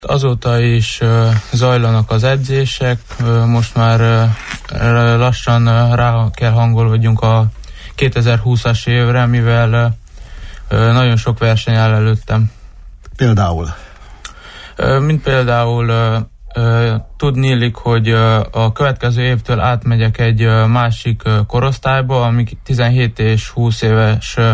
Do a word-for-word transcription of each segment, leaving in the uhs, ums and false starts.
Azóta is uh, zajlanak az edzések, uh, most már uh, lassan uh, rá kell hangolódjunk a kétezer-húszas évre, mivel uh, nagyon sok verseny áll előttem. Például? Uh, mint például uh, uh, tudni illik, hogy uh, a következő évtől átmegyek egy uh, másik uh, korosztályba, ami tizenhét és húsz éves uh,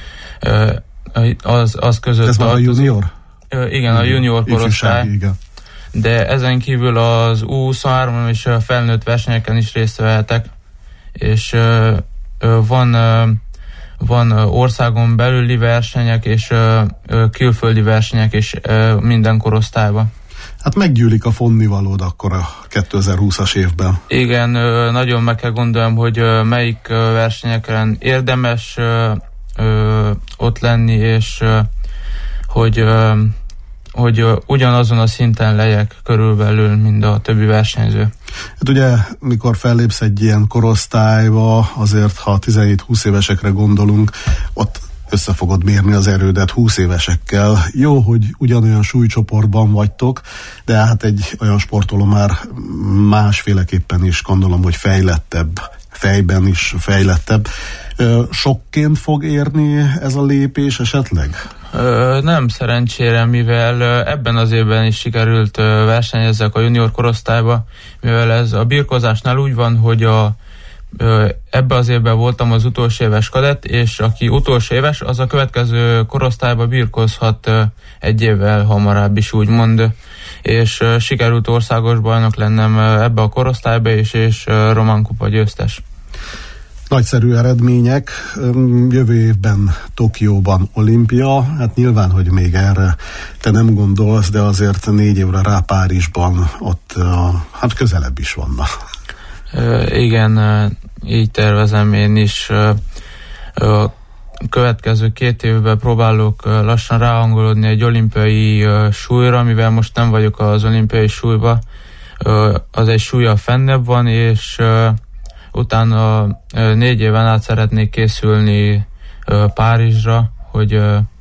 uh, az, az között. Ez már a junior? Igen, a junior korosztály, igen. De ezen kívül az U huszonhárom és a felnőtt versenyeken is részt vehetek, és uh, van, uh, van országon belüli versenyek és uh, külföldi versenyek is uh, minden korosztályban. Hát meggyűlik a fonnivalód akkor a kétezer-húszas évben. Igen, uh, nagyon meg kell gondolnom, hogy uh, melyik uh, versenyeken érdemes uh, uh, ott lenni, és uh, hogy uh, hogy uh, ugyanazon a szinten legyek körülbelül, mint a többi versenyző. Hát ugye, mikor fellépsz egy ilyen korosztályba, azért, ha tizenhét-húsz évesekre gondolunk, ott össze fogod mérni az erődet húsz évesekkel. Jó, hogy ugyanolyan súlycsoportban vagytok, de hát egy olyan sportoló már másféleképpen is gondolom, hogy fejlettebb, fejben is fejlettebb. Sokként fog érni ez a lépés esetleg? Ö, nem szerencsére, mivel ebben az évben is sikerült versenyezzek a junior korosztályba, mivel ez a birkózásnál úgy van, hogy a, ebben az évben voltam az utolsó éves kadett, és aki utolsó éves, az a következő korosztályba birkózhat egy évvel hamarabb is, úgymond, és sikerült országos bajnok lennem ebbe a korosztályba is, és román kupa győztes. Nagyszerű eredmények, jövő évben Tokióban olimpia, hát nyilván, hogy még erre te nem gondolsz, de azért négy évre rá Párizsban ott hát közelebb is vannak. Igen, így tervezem én is. A következő két évben próbálok lassan ráhangolódni egy olimpiai súlyra, mivel most nem vagyok az olimpiai súlyba, az egy súlya fennebb van, és utána négy éven át szeretnék készülni Párizsra, hogy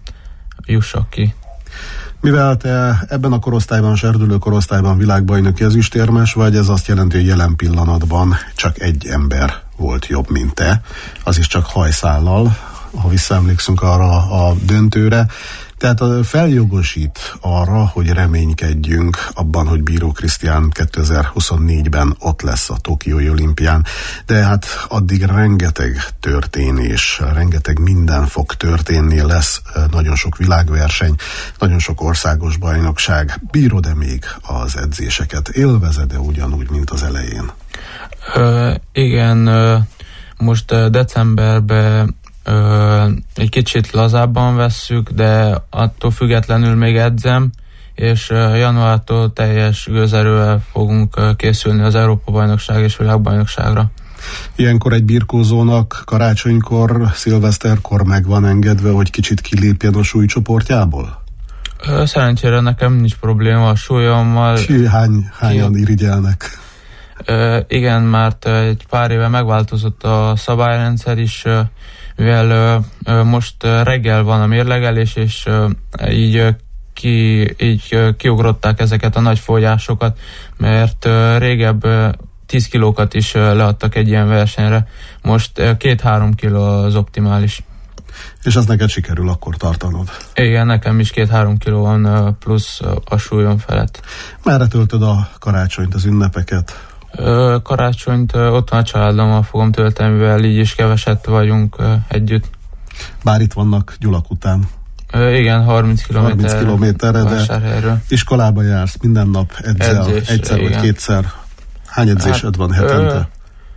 jussak ki. Mivel te ebben a korosztályban, serdülő korosztályban világbajnoki ezüstérmes vagy, ez azt jelenti, hogy jelen pillanatban csak egy ember volt jobb, mint te, az is csak hajszállal, ha visszaemlékszünk arra a döntőre. Tehát feljogosít arra, hogy reménykedjünk abban, hogy Bíró Krisztián kétezer-huszonnégyben ott lesz a Tokiói olimpián, de hát addig rengeteg történés, rengeteg minden fog történni, lesz nagyon sok világverseny, nagyon sok országos bajnokság. Bírod-e még az edzéseket? Élvezed-e ugyanúgy, mint az elején? Ö, igen, ö, most ö, decemberben Ö, egy kicsit lazábban vesszük, de attól függetlenül még edzem, és ö, januártól teljes gőzerővel fogunk ö, készülni az Európa-bajnokság és világbajnokságra. Ilyenkor egy birkózónak karácsonykor, szilveszterkor meg van engedve, hogy kicsit kilépjen a súlycsoportjából? Ö, szerencsére nekem nincs probléma a súlyommal. Ki, hány, hányan irigyelnek? Ö, igen, mert egy pár éve megváltozott a szabályrendszer is, ö, mivel ö, ö, most reggel van a mérlegelés, és ö, így, ö, ki, így ö, kiugrották ezeket a nagy folyásokat, mert ö, régebb ö, tíz kilókat is ö, leadtak egy ilyen versenyre. Most ö, két-három kiló az optimális. És az neked sikerül akkor tartanod? Igen, nekem is két-három kiló van ö, plusz ö, a súlyom felett. Merre töltöd a karácsonyt, az ünnepeket? Ö, karácsonyt ö, otthon a családommal fogom tölteni, mivel így is keveset vagyunk ö, együtt. Bár itt vannak Gyulak után. Ö, igen, harminc kilométerre, de iskolába jársz, minden nap edzel, Edzés, egyszer igen. Vagy kétszer. Hány edzésed hát, van hetente? Ö,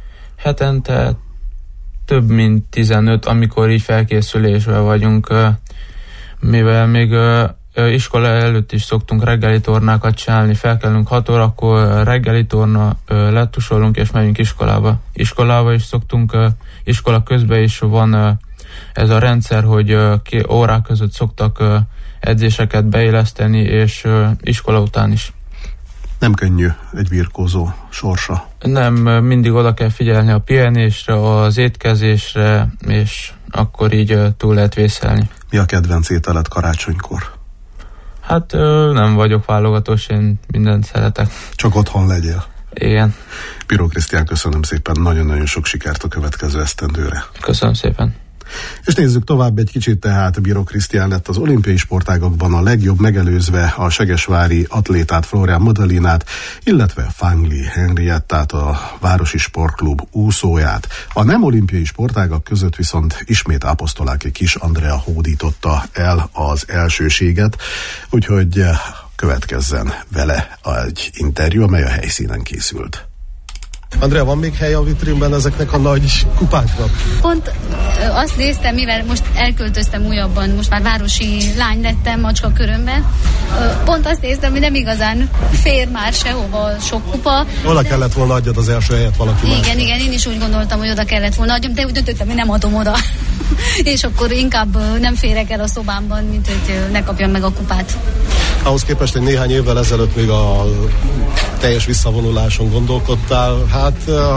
hetente több mint tizenöt, amikor így felkészülésben vagyunk, ö, mivel még ö, iskola előtt is szoktunk reggeli tornákat csinálni, felkelünk hat órakor, reggeli torna, letusolunk és megyünk iskolába. Iskolába is szoktunk, iskola közben is van ez a rendszer, hogy órák között szoktak edzéseket beilleszteni, és iskola után is. Nem könnyű egy birkózó sorsa. Nem, mindig oda kell figyelni a pihenésre, az étkezésre, és akkor így túl lehet vészelni. Mi a kedvenc ételed karácsonykor? Hát nem vagyok válogatós, én mindent szeretek. Csak otthon legyél. Igen. Bíró Krisztián, köszönöm szépen, nagyon-nagyon sok sikert a következő esztendőre. Köszönöm szépen. És nézzük tovább egy kicsit, tehát Bíró Krisztián lett az olimpiai sportágakban a legjobb, megelőzve a segesvári atlétát Florian Modalinát, illetve Fangli Henriettát, a Városi Sportklub úszóját. A nem olimpiai sportágak között viszont ismét Apostolaki Kis Andrea hódította el az elsőséget, úgyhogy következzen vele egy interjú, amely a helyszínen készült. Andrea, van még hely a vitrínben ezeknek a nagy kupáknak? Pont azt néztem, mivel most elköltöztem újabban, most már városi lány lettem macska körömben. Pont azt néztem, hogy nem igazán fér már sehova sok kupa. Oda de... kellett volna adjad az első helyet valaki Igen, más. igen, én is úgy gondoltam, hogy oda kellett volna adjam, de úgy döntöttem, hogy nem adom oda. És akkor inkább nem férek el a szobámban, mint hogy ne kapjam meg a kupát. Ahhoz képest, hogy néhány évvel ezelőtt még a teljes visszavonuláson gondolkodtál, hát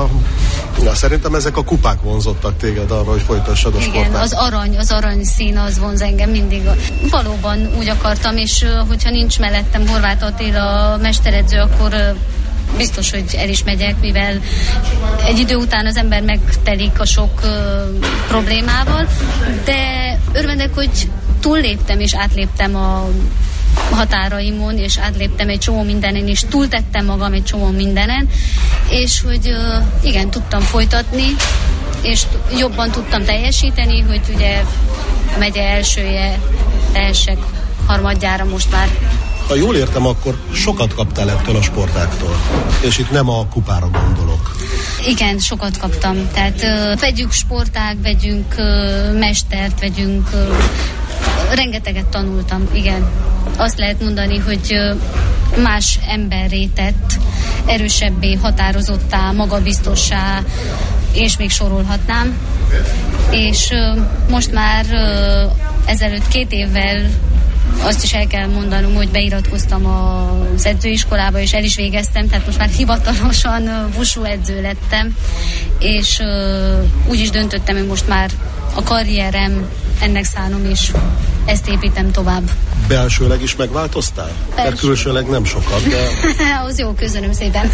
ja, szerintem ezek a kupák vonzottak téged arra, hogy folytassad a sportát. Igen, az arany, az arany szín az vonz engem mindig. Valóban úgy akartam, és hogyha nincs mellettem Horváth Attila mesteredző, akkor biztos, hogy el is megyek, mivel egy idő után az ember megtelik a sok uh, problémával, de örvendek, hogy túlléptem és átléptem a határaimon, és átléptem egy csomó mindenen, és túltettem magam egy csomó mindenen, és hogy uh, igen, tudtam folytatni, és t- jobban tudtam teljesíteni, hogy ugye a megye elsője tehessek harmadjára most már. Ha jól értem, akkor sokat kaptál ettől a sportáktól, és itt nem a kupára gondolok. Igen, sokat kaptam. Tehát uh, vegyünk sportág, vegyünk uh, mestert, vegyünk... Uh, rengeteget tanultam, igen. Azt lehet mondani, hogy uh, más emberré tett, erősebbé, határozottá, magabiztossá, és még sorolhatnám. És uh, most már uh, ezelőtt két évvel azt is el kell mondanom, hogy beiratkoztam az edzőiskolába, és el is végeztem, tehát most már hivatalosan wushu edző lettem, és uh, úgy is döntöttem, hogy most már a karrierem ennek szánom, és ezt építem tovább. Belsőleg is megváltoztál? Belső. Mert külsőleg nem sokat, de... Az jó, köszönöm szépen.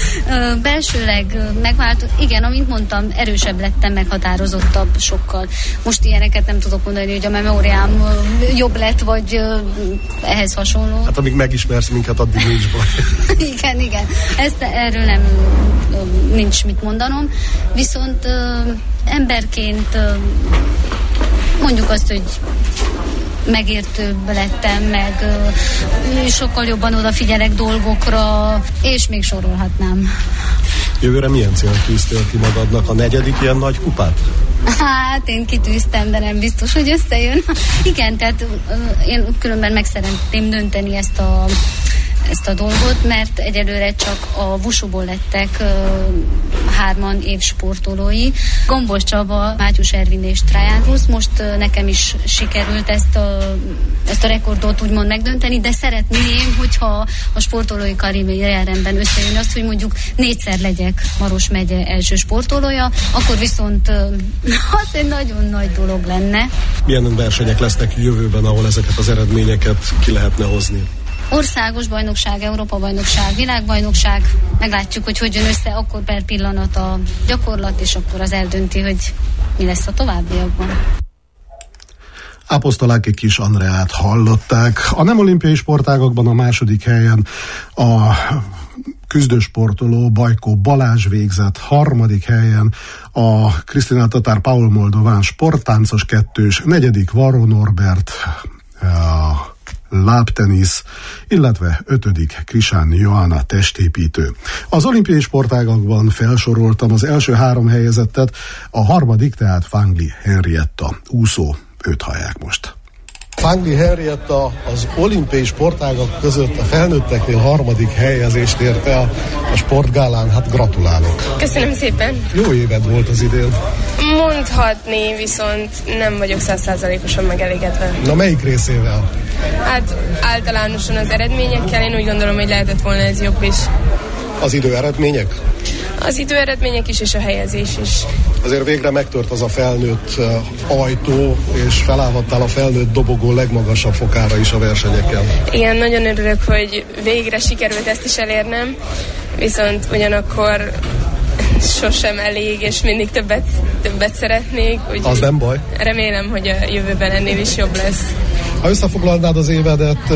Belsőleg megváltozott, igen, amint mondtam, erősebb lettem, meghatározottabb sokkal. Most ilyeneket nem tudok mondani, hogy a memóriám jobb lett, vagy ehhez hasonló. Hát amíg megismersz minket, addig nincs baj. Igen, igen. Ezt, erről nem nincs mit mondanom. Viszont emberként mondjuk azt, hogy megértőbb lettem, meg uh, sokkal jobban odafigyelek dolgokra, és még sorolhatnám. Jövőre milyen célt tűztél ki magadnak? A negyedik ilyen nagy kupát? Hát én kitűztem, de nem biztos, hogy összejön. Igen, tehát uh, én különben meg szeretném dönteni ezt a ezt a dolgot, mert egyelőre csak a wushuból lettek uh, hárman évsportolói. Gombos Csaba, Mátyus Ervin és Traján Rusz. Most uh, nekem is sikerült ezt a, ezt a rekordot úgymond megdönteni, de szeretném, hogyha a sportolói karrieremben összejön azt, hogy mondjuk négyszer legyek Maros megye első sportolója, akkor viszont uh, az egy nagyon nagy dolog lenne. Milyen versenyek lesznek jövőben, ahol ezeket az eredményeket ki lehetne hozni? Országos bajnokság, Európa-bajnokság, világbajnokság, meglátjuk, hogy hogy jön össze, akkor per pillanat a gyakorlat, és akkor az eldönti, hogy mi lesz a továbbiakban. Apostolaki Kis Andreát hallották. A nem olimpiai sportágakban a második helyen a küzdősportoló Bajkó Balázs végzett, harmadik helyen a Krisztina Tatár Paul Moldován sporttáncos kettős, negyedik Varró Norbert a lábtenisz, illetve ötödik Krisán Johanna testépítő. Az olimpiai sportágakban felsoroltam az első három helyezettet, a harmadik tehát Fangli Henrietta úszó, őt hallják most. Fangli Henrietta az olimpiai sportágak között a felnőtteknél harmadik helyezést érte a, a sportgálán, hát gratulálok. Köszönöm szépen. Jó éved volt az idén. Mondhatni, viszont nem vagyok száz százalékosan megelégedve. Na melyik részével? Hát általánosan az eredményekkel, én úgy gondolom, hogy lehetett volna ez jobb is. Az idő eredmények? Az időeredmények is, és a helyezés is. Azért végre megtört az a felnőtt ajtó, és felállhattál a felnőtt dobogó legmagasabb fokára is a versenyekkel. Igen, nagyon örülök, hogy végre sikerült ezt is elérnem, viszont ugyanakkor sosem elég, és mindig többet, többet szeretnék. Az nem baj. Remélem, hogy a jövőben ennél is jobb lesz. Ha összefoglalnád az évedet,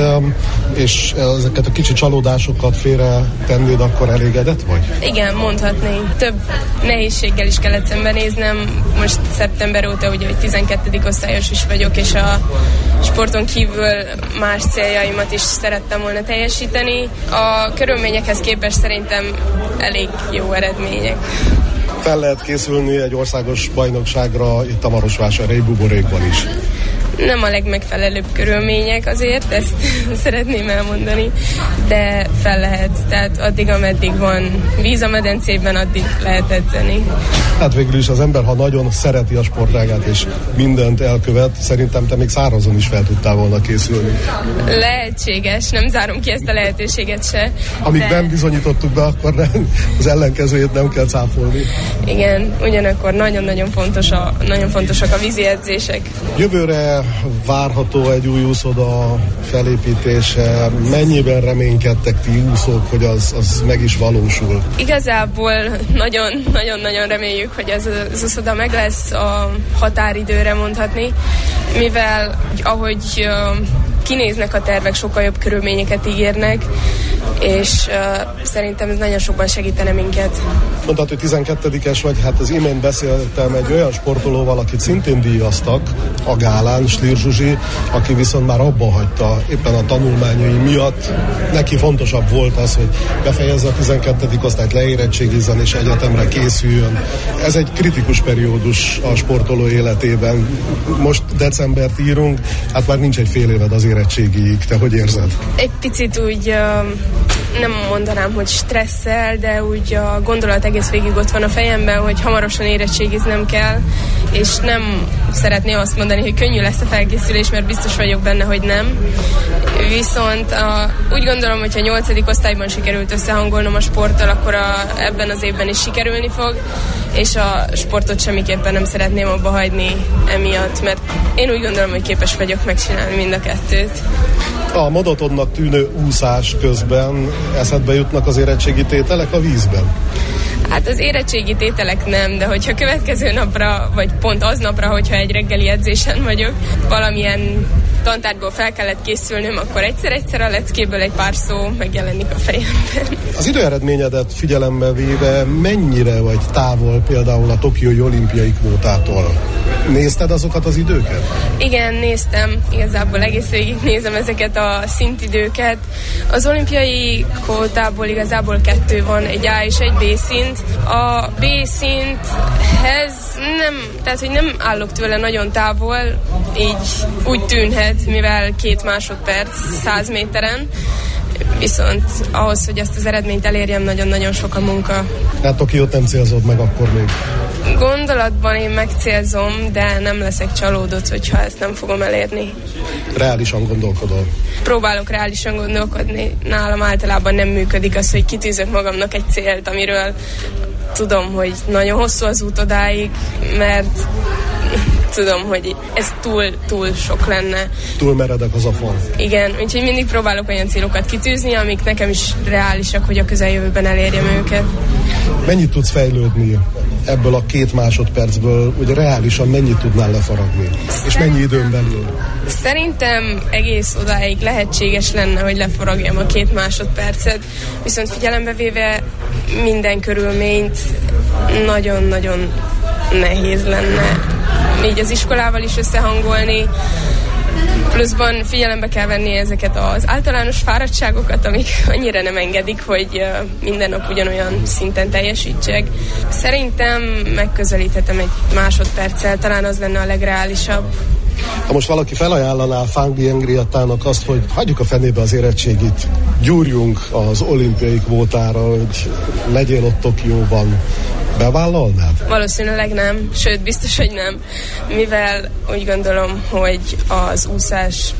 és ezeket a kicsi csalódásokat félre tennéd, akkor elégedett vagy? Igen, mondhatnék. Több nehézséggel is kellett szembenéznem. Most szeptember óta ugye, hogy tizenkettedik osztályos is vagyok, és a sporton kívül más céljaimat is szerettem volna teljesíteni. A körülményekhez képest szerintem elég jó eredmények. Fel lehet készülni egy országos bajnokságra itt a Marosvásárhelyi buborékban is. Nem a legmegfelelőbb körülmények azért, ezt szeretném elmondani, de fel lehet, tehát addig, ameddig van víz a medencében, addig lehet edzeni. Hát végül is az ember, ha nagyon szereti a sportágát és mindent elkövet, szerintem te még szárazon is fel tudtál volna készülni. Lehetséges, nem zárom ki ezt a lehetőséget se. Amíg de... nem bizonyítottuk be, akkor nem, az ellenkezőjét nem kell cáfolni. Igen, ugyanakkor nagyon-nagyon fontos a, nagyon fontosak a vízi edzések. Jövőre várható egy új úszoda felépítése. Mennyiben reménykedtek ti úszók, hogy az, az meg is valósul? Igazából nagyon-nagyon-nagyon reméljük, hogy ez az úszoda meg lesz a határidőre mondhatni, mivel ahogy uh, kinéznek a tervek, sokkal jobb körülményeket ígérnek, és uh, szerintem ez nagyon sokban segítene minket. Mondtad, hogy tizenkettedikes vagy, hát az imént beszéltem egy olyan sportolóval, akit szintén díjaztak a gálán, Slir Zsuzsi, aki viszont már abba hagyta éppen a tanulmányai miatt. Neki fontosabb volt az, hogy befejezze a tizenkettedik osztályt, leérettségizzen és egyetemre készüljön. Ez egy kritikus periódus a sportoló életében. Most decembert írunk, hát már nincs egy fél éved az érettségig. Te hogy érzed? Egy picit úgy uh, nem mondanám, hogy stresszel, de úgy a gondolat egész végig ott van a fejemben, hogy hamarosan érettségiznem kell, és nem szeretném azt mondani, hogy könnyű lesz a felkészülés, mert biztos vagyok benne, hogy nem. Viszont a, úgy gondolom, hogy ha nyolcadik osztályban sikerült összehangolnom a sporttal, akkor a, ebben az évben is sikerülni fog, és a sportot semmiképpen nem szeretném abba hagyni emiatt, mert én úgy gondolom, hogy képes vagyok megcsinálni mind a kettőt. A monotonnak tűnő úszás közben eszedbe jutnak az érettségi tételek a vízben? Hát az érettségi tételek nem, de hogyha következő napra, vagy pont aznapra, hogyha egy reggeli edzésen vagyok, valamilyen tantárgyból fel kellett készülnöm, akkor egyszer-egyszer a leckéből egy pár szó megjelenik a fejemben. Az időeredményedet figyelembe véve mennyire vagy távol például a tokiói olimpiai kvótától? Nézted azokat az időket? Igen, néztem. Igazából egész végig nézem ezeket a szintidőket. Az olimpiai kvótából igazából kettő van, egy A és egy B szint. A B szinthez nem, tehát hogy nem állok tőle nagyon távol, így úgy tűnhet, mivel két másodperc száz méteren, viszont ahhoz, hogy ezt az eredményt elérjem, nagyon-nagyon sok a munka. Hát Tokiót nem célzod meg akkor még? Gondolatban én megcélzom, de nem leszek csalódott, hogyha ezt nem fogom elérni. Reálisan gondolkodol? Próbálok reálisan gondolkodni. Nálam általában nem működik az, hogy kitűzök magamnak egy célt, amiről tudom, hogy nagyon hosszú az út odáig, mert tudom, hogy ez túl, túl sok lenne. Túl meredek az a fal. Igen, úgyhogy mindig próbálok olyan célokat kitűzni, amik nekem is reálisak, hogy a közeljövőben elérjem őket. Mennyit tudsz fejlődni ebből a két másodpercből, hogy reálisan mennyit tudnál lefaragni? Szerint, és mennyi időn belül? Szerintem egész odáig lehetséges lenne, hogy lefaragjam a két másodpercet, viszont figyelembe véve minden körülményt nagyon-nagyon nehéz lenne így az iskolával is összehangolni, pluszban figyelembe kell venni ezeket az általános fáradtságokat, amik annyira nem engedik, hogy minden nap ugyanolyan szinten teljesítsek. Szerintem megközelíthetem egy másodperccel, talán az lenne a legreálisabb. Ha most valaki felajánlaná Fangbi Engriattának azt, hogy hagyjuk a fenébe az érettségit, gyúrjunk az olimpiai kvótára, hogy legyél ott Tokióban, bevállalnád? Valószínűleg nem, sőt biztos, hogy nem, mivel úgy gondolom, hogy az úszás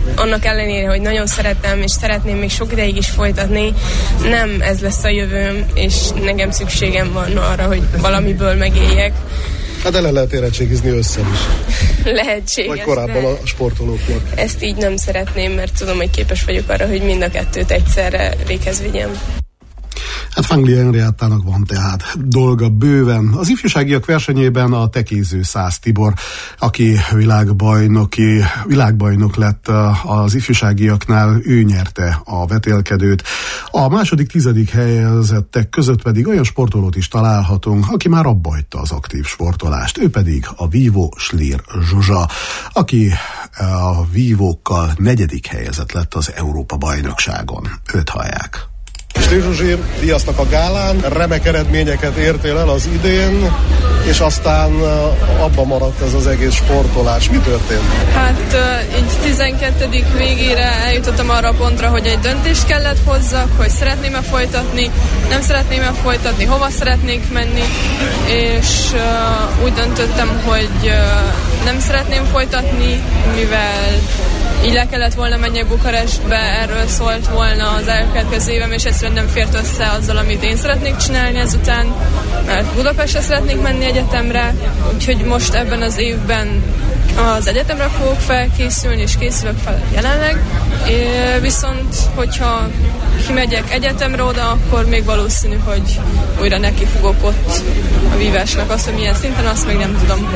annak ellenére, hogy nagyon szeretem, és szeretném még sok ideig is folytatni, nem ez lesz a jövőm, és nekem szükségem van arra, hogy valamiből megéljek. Hát el lehet érettségizni össze is. Lehetséges. Vagy korábban a sportolóknak. Ezt így nem szeretném, mert tudom, hogy képes vagyok arra, hogy mind a kettőt egyszerre véghez vigyem. Hát Fanglia Henriettának van tehát dolga bőven. Az ifjúságiak versenyében a tekéző Szász Tibor, aki világbajnoki, világbajnok lett az ifjúságiaknál, ő nyerte a vetélkedőt. A második, tizedik helyezettek között pedig olyan sportolót is találhatunk, aki már abbahagyta az aktív sportolást. Ő pedig a vívó Schlier Zsuzsa, aki a vívókkal negyedik helyezett lett az Európa-bajnokságon. Őt hallják. Schlier Zsuzsi, díjaztak a gálán, remek eredményeket értél el az idén, és aztán abba maradt ez az egész sportolás. Mi történt? Hát így tizenkettedik végére eljutottam arra a pontra, hogy egy döntést kellett hozzak, hogy szeretném-e folytatni, nem szeretném-e folytatni, hova szeretnék menni, és úgy döntöttem, hogy nem szeretném folytatni, mivel így le kellett volna menjek Bukarestbe, erről szólt volna az elkövetkező évem, és egyszerűen nem fért össze azzal, amit én szeretnék csinálni ezután, mert Budapestre szeretnék menni egyetemre, úgyhogy most ebben az évben az egyetemre fogok felkészülni, és készülök fel jelenleg, é, viszont hogyha kimegyek egyetemre oda, akkor még valószínű, hogy újra neki fogok ott a vívásnak. Azt, hogy milyen szinten, azt még nem tudom.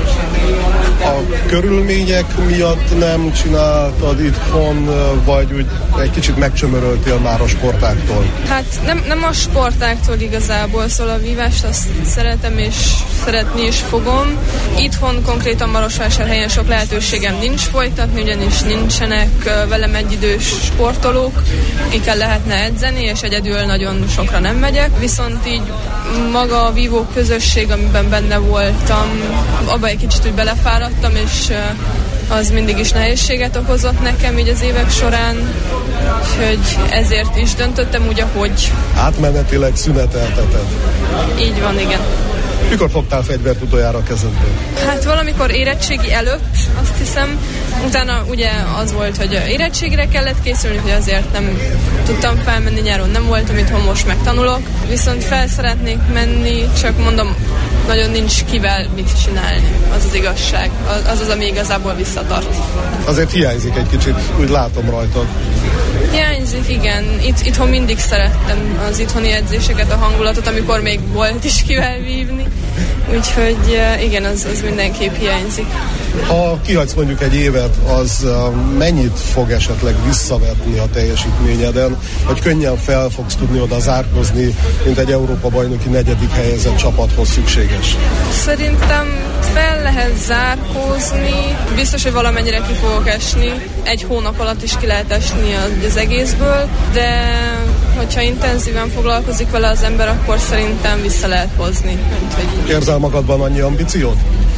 A körülmények miatt nem csináltad itthon, vagy úgy egy kicsit megcsömöröltél már a sportáktól? Hát nem, nem a sportáktól igazából, szóval a vívást azt szeretem, és szeretni is fogom. Itthon konkrétan Marosvásárhelyen sok lehetőségem nincs folytatni, ugyanis nincsenek velem egyidős sportolók, akikkel lehetne edzeni, és egyedül nagyon sokra nem megyek. Viszont így maga a vívó közösség, amiben benne voltam, abba egy kicsit úgy belefáradtam, és az mindig is nehézséget okozott nekem így az évek során, úgyhogy ezért is döntöttem úgy, ahogy. Átmenetileg szünetelteted. Így van, igen. Mikor fogtál fegyvert utoljára a kezedből? Hát valamikor érettségi előtt, azt hiszem. Utána ugye az volt, hogy érettségre kellett készülni, hogy azért nem tudtam felmenni nyáron, nem voltam itthon, most megtanulok. Viszont fel szeretnék menni, csak mondom, nagyon nincs kivel mit csinálni. Az az igazság. Az az, ami igazából visszatart. Azért hiányzik egy kicsit, úgy látom rajtad. Hiányzik, igen. Itt, itthon mindig szerettem az itthoni edzéseket, a hangulatot, amikor még volt is kivel vívni. Úgyhogy igen, az, az mindenképp hiányzik. Ha kihagysz mondjuk egy évet, az mennyit fog esetleg visszavetni a teljesítményeden, hogy könnyen fel fogsz tudni oda zárkozni, mint egy Európa-bajnoki negyedik helyezett csapathoz szükséges? Szerintem fel lehet zárkózni, biztos, hogy valamennyire ki fogok esni, egy hónap alatt is ki lehet esni az egészből, de hogyha intenzíven foglalkozik vele az ember, akkor szerintem vissza lehet hozni. Hogy... Érzel magadban annyi ambíciót?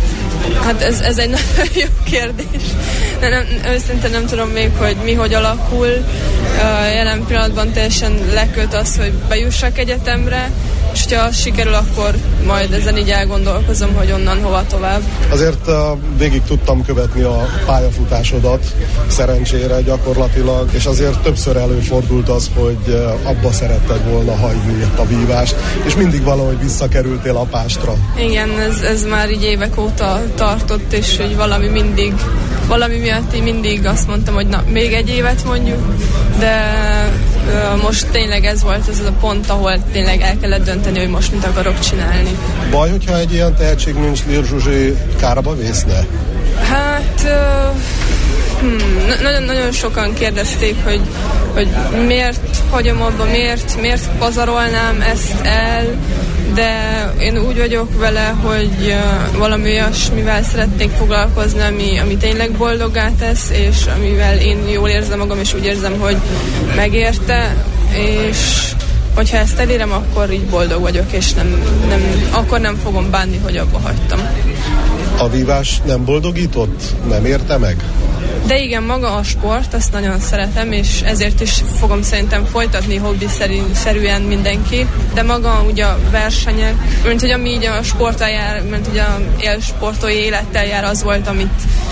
Hát ez, ez egy nagyon jó kérdés. De nem, őszintén nem tudom még, hogy mi hogy alakul. Uh, jelen pillanatban teljesen leköt az, hogy bejussak egyetemre, és ha az sikerül, akkor majd ezen így elgondolkozom, hogy onnan hova tovább. Azért uh, végig tudtam követni a pályafutásodat, szerencsére gyakorlatilag, és azért többször előfordult az, hogy uh, abba szeretted volna hagyni a vívást, és mindig valahogy visszakerültél Apástra. Igen, ez, ez már így évek óta tartott, és hogy valami mindig, valami miatt én mindig azt mondtam, hogy na, még egy évet mondjuk, de uh, most tényleg ez volt az a pont, ahol tényleg el kellett dönteni, hogy most mit akarok csinálni. Baj, hogyha egy ilyen tehetség, mint Schlier Zsuzsi, kárába vészne? Hát uh, hmm, nagyon, nagyon sokan kérdezték, hogy, hogy miért hagyom abba, miért, miért pazarolnám ezt el, de én úgy vagyok vele, hogy uh, valami olyasmivel szeretnék foglalkozni, ami, ami tényleg boldoggá tesz, és amivel én jól érzem magam, és úgy érzem, hogy megérte, és hogyha ezt elérem, akkor így boldog vagyok, és nem, nem, akkor nem fogom bánni, hogy abba hagytam. A vívás nem boldogított? Nem érte meg? De igen, maga a sport, azt nagyon szeretem, és ezért is fogom szerintem folytatni hobbi-szerűen mindenki. De maga ugye a versenyek, mint hogy ami így a sporttal jár, mint hogy a élsportolói élettel jár, az volt, amit,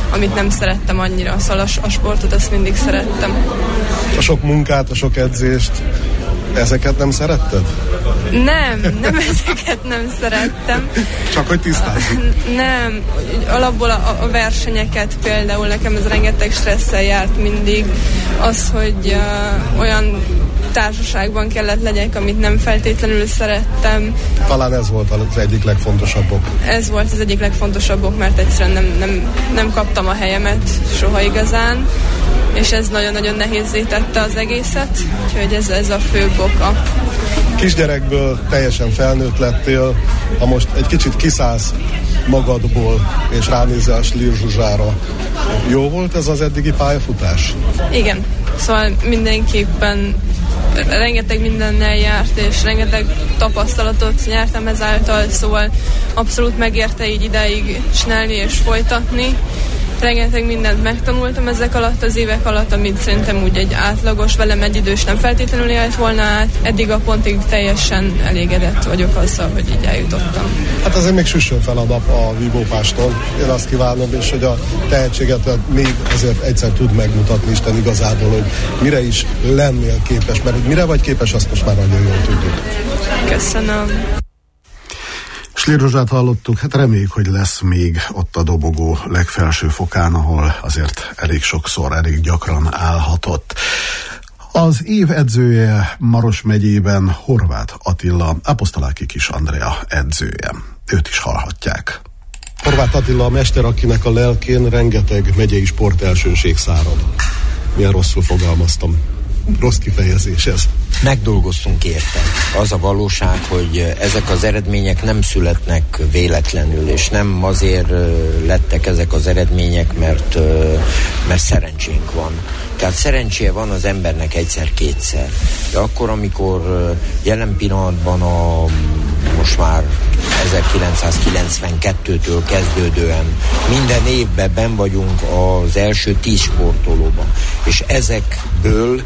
amit nem szerettem annyira. Szóval a, a sportot azt mindig szerettem. A sok munkát, a sok edzést, ezeket nem szeretted? Nem, nem ezeket nem szerettem. Csak hogy tisztázzuk. Nem, alapból a, a versenyeket például nekem ez rengeteg stresszel járt mindig. Az, hogy uh, olyan társaságban kellett legyek, amit nem feltétlenül szerettem. Talán ez volt az egyik legfontosabbok. Ez volt az egyik legfontosabbok, mert egyszerűen nem, nem, nem kaptam a helyemet soha igazán, és ez nagyon-nagyon nehézzé tette az egészet, úgyhogy ez, ez a fő oka. Kisgyerekből teljesen felnőtt lettél, ha most egy kicsit kiszállsz magadból, és ránézel Schlier Zsuzsára. Jó volt ez az eddigi pályafutás? Igen, szóval mindenképpen rengeteg mindennel járt, és rengeteg tapasztalatot nyertem ezáltal, szóval abszolút megérte így ideig csinálni és folytatni. Rengeteg mindent megtanultam ezek alatt az évek alatt, amit szerintem úgy egy átlagos, velem egy idős nem feltétlenül élt volna át. Eddig a pontig teljesen elégedett vagyok azzal, hogy így eljutottam. Hát azért még süssön fel a nap a vívópáston. Én azt kívánom, és hogy a tehetséget még azért egyszer tud megmutatni Isten igazából, hogy mire is lennél képes, mert hogy mire vagy képes, azt most már nagyon jól tudjuk. Köszönöm. Schlier Zsuzsát hallottuk, hát reméljük, hogy lesz még ott a dobogó legfelső fokán, ahol azért elég sokszor, elég gyakran állhatott. Az év edzője Maros megyében Horváth Attila, Apostolaki Kis Andrea edzője. Őt is hallhatják. Horváth Attila a mester, akinek a lelkén rengeteg megyei sportelsőség szárad. Milyen rosszul fogalmaztam. Rossz kifejezés ez. Megdolgoztunk érte. Az a valóság, hogy ezek az eredmények nem születnek véletlenül, és nem azért lettek ezek az eredmények, mert, mert szerencsénk van. Tehát szerencséje van az embernek egyszer-kétszer. De akkor, amikor jelen pillanatban a most már ezerkilencszázkilencvenkettőtől kezdődően minden évben benn vagyunk az első tíz sportolóban, és ezekből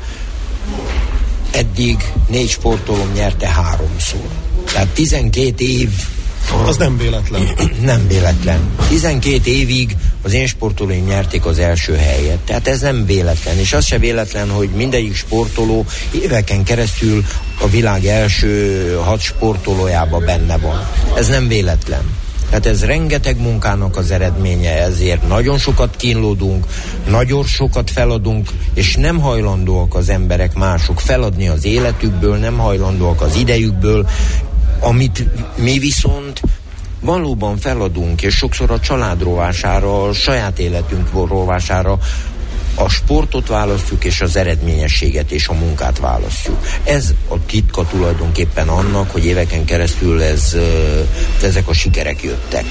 eddig négy sportolóm nyerte háromszor. Tehát tizenkét év... Az nem véletlen. Nem véletlen. tizenkét évig az én sportolóim nyerték az első helyet. Tehát ez nem véletlen. És az se véletlen, hogy mindegyik sportoló éveken keresztül a világ első hat sportolójában benne van. Ez nem véletlen. Tehát ez rengeteg munkának az eredménye, ezért nagyon sokat kínlódunk, nagyon sokat feladunk, és nem hajlandóak az emberek mások feladni az életükből, nem hajlandóak az idejükből, amit mi viszont valóban feladunk, és sokszor a család rovására, a saját életünk rovására a sportot választjuk, és az eredményességet és a munkát választjuk. Ez a titka tulajdonképpen annak, hogy éveken keresztül ez, ezek a sikerek jöttek.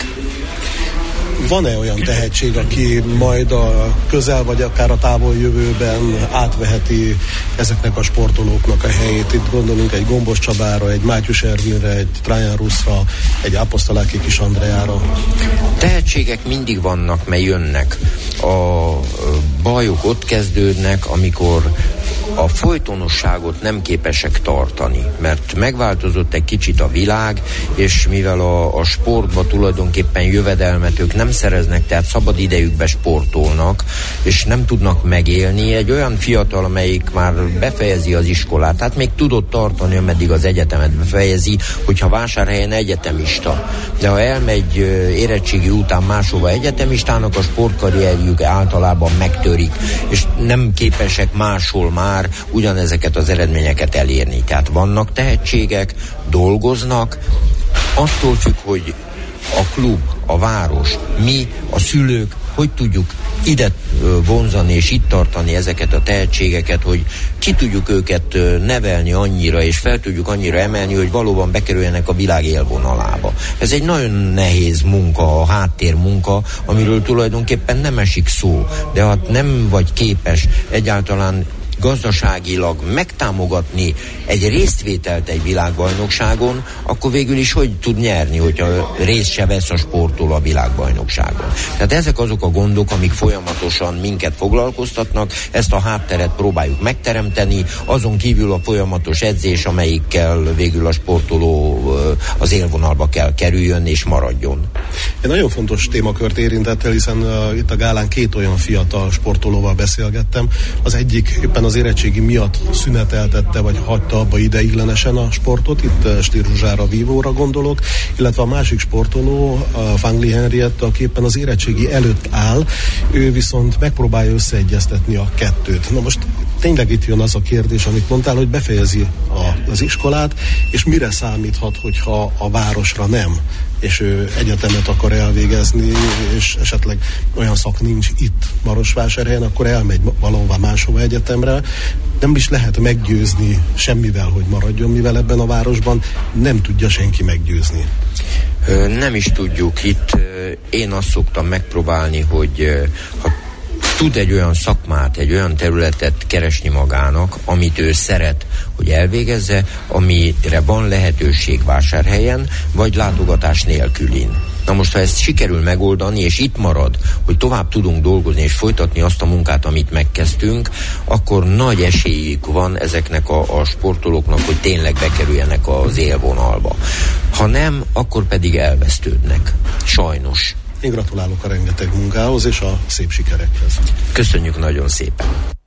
Van-e olyan tehetség, aki majd a közel vagy akár a távol jövőben átveheti ezeknek a sportolóknak a helyét? Itt gondolunk egy Gombos Csabára, egy Mátyus Ervinre, egy Trajan Ruszra, egy Apostolaki Kis Andreára. Tehetségek mindig vannak, mert jönnek. A bajok ott kezdődnek, amikor a folytonosságot nem képesek tartani, mert megváltozott egy kicsit a világ, és mivel a, a sportban tulajdonképpen jövedelmet ők nem szereznek, tehát szabad idejükbe sportolnak, és nem tudnak megélni. Egy olyan fiatal, amelyik már befejezi az iskolát, tehát még tudott tartani, ameddig az egyetemet befejezi, hogyha Vásárhelyen egyetemista. De ha elmegy érettségi után máshova egyetemistának, a sportkarrierjük általában megtörik, és nem képesek máshol már ugyanezeket az eredményeket elérni. Tehát vannak tehetségek, dolgoznak, attól függ, hogy a klub, a város, mi, a szülők, hogy tudjuk ide vonzani és itt tartani ezeket a tehetségeket, hogy ki tudjuk őket nevelni annyira, és fel tudjuk annyira emelni, hogy valóban bekerüljenek a világ élvonalába. Ez egy nagyon nehéz munka, a háttérmunka, amiről tulajdonképpen nem esik szó, de ha nem vagy képes egyáltalán gazdaságilag megtámogatni egy résztvételt egy világbajnokságon, akkor végül is hogy tud nyerni, hogyha részt se vesz a sportoló a világbajnokságon. Tehát ezek azok a gondok, amik folyamatosan minket foglalkoztatnak, ezt a hátteret próbáljuk megteremteni, azon kívül a folyamatos edzés, amelyikkel végül a sportoló az élvonalba kell kerüljön és maradjon. Egy nagyon fontos témakört érintett el, hiszen uh, itt a gálán két olyan fiatal sportolóval beszélgettem. Az egyik éppen az érettségi miatt szüneteltette, vagy hagyta abba ideiglenesen a sportot, itt uh, Stír Vívóra gondolok, illetve a másik sportoló, a Fangli Henriette, aki éppen az érettségi előtt áll, ő viszont megpróbálja összeegyeztetni a kettőt. Na most tényleg itt jön az a kérdés, amit mondtál, hogy befejezi a, az iskolát, és mire számíthat, hogyha a városra nem, és ő egyetemet akar elvégezni, és esetleg olyan szak nincs itt Marosvásárhelyen, akkor elmegy valahova máshova egyetemre. Nem is lehet meggyőzni semmivel, hogy maradjon, mivel ebben a városban nem tudja senki meggyőzni. Nem is tudjuk. Itt én azt szoktam megpróbálni, hogy ha tud egy olyan szakmát, egy olyan területet keresni magának, amit ő szeret, hogy elvégezze, amire van lehetőség Vásárhelyen, vagy látogatás nélkülin. Na most, ha ezt sikerül megoldani, és itt marad, hogy tovább tudunk dolgozni és folytatni azt a munkát, amit megkezdtünk, akkor nagy esélyük van ezeknek a, a sportolóknak, hogy tényleg bekerüljenek az élvonalba. Ha nem, akkor pedig elvesztődnek. Sajnos. Én gratulálok a rengeteg munkához és a szép sikerekhez. Köszönjük nagyon szépen!